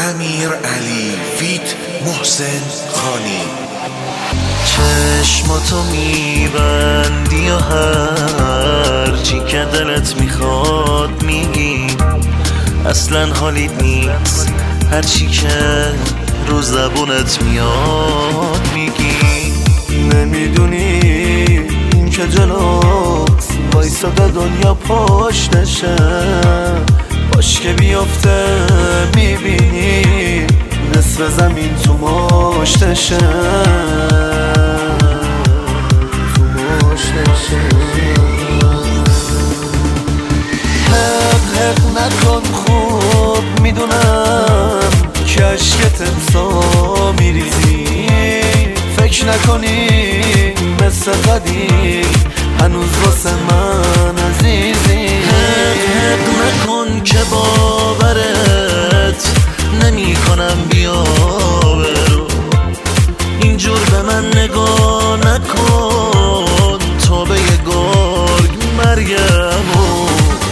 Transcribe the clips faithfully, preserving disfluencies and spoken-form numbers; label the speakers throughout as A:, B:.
A: امیر علی فیت محسن خانی.
B: چشماتو میبندی و هر چی که دلت میخواد میگی، اصلا حالیت نیست هر چی که رو زبونت میاد میگی. نمیدونی این که جلوت وایساده دنیا پشتشه، باش که بیافته میبینی نصف زمین تو مشتشه، تو مشتشه. حق حق نکن، خوب میدونم که عشقت امسا میریزی، فکر نکنی مثل قدیم هنوز واسه من عزیزی. حق حق نکن که باورت نمی کنم بیا برو، اینجور به من نگاه نکن، تو به یه گرگ مریم و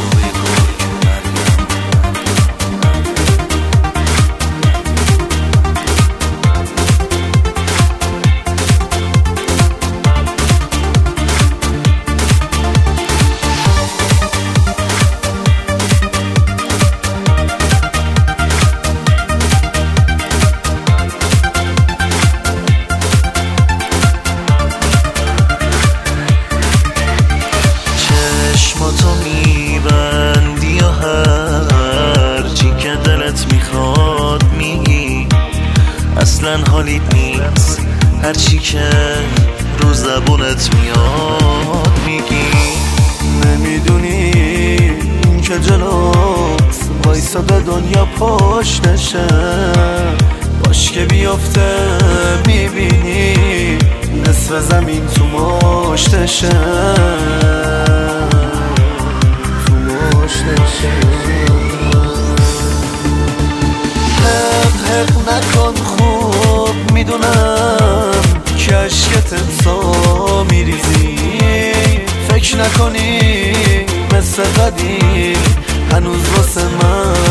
B: تو میبندی و هر چی که دلت میخواد میگی، اصلا حالیت نیست هر چی که رو زبونت میاد میگی. نمیدونی این که جلوت وایساده دنیا پشتشه، باش که بیافته میبینی نصف زمین تو مشتشه. حق حق نکن، خوب میدونم که عشقت امسا میریزی، فکر نکنی مثل قدیم هنوز واسه من